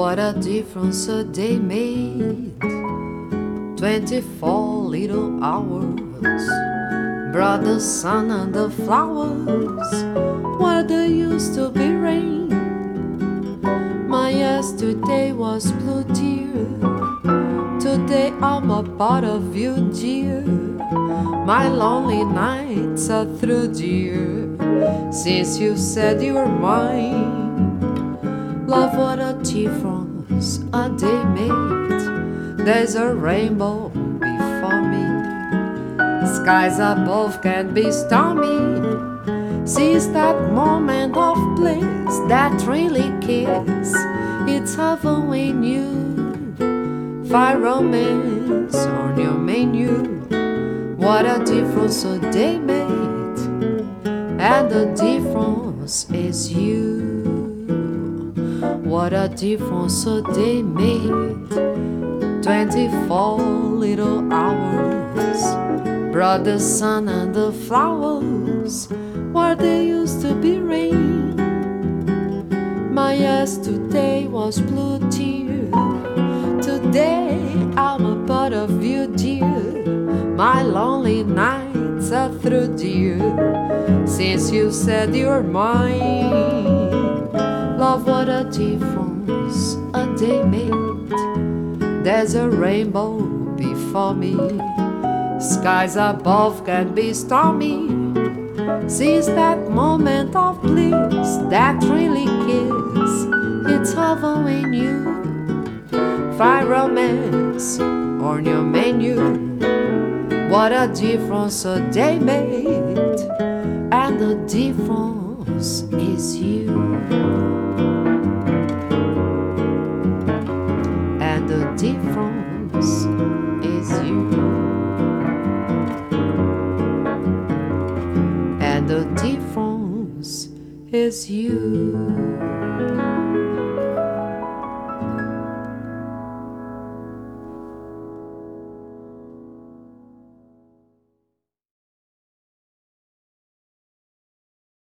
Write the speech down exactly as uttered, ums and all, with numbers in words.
What a difference a day made. Twenty-four little hours brought the sun and the flowers where there used to be rain. My yesterday was blue, dear. Today I'm a part of you, dear. My lonely nights are through, dear, since you said you were mine. Love, what a difference a day made. There's a rainbow before me. Skies above can be stormy. Since that moment of bliss, that really kiss, it's heaven when you find romance on your menu. What a difference a day made, and the difference is you. What a difference a day made. Twenty-four little hours brought the sun and the flowers where there used to be rain. My yesterday was blue, dear. Today I'm a part of you, dear. My lonely nights are through, dear, since you said you're mine. Love, what a difference a day made. There's a rainbow before me. Skies above can be stormy. Since that moment of bliss, that really kiss, it's heaven when you find romance on your menu. What a difference a day made, and the difference is you. And the difference is you. And the difference is you.